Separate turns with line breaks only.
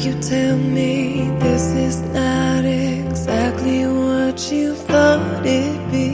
you tell me this is not exactly what you thought it'd be.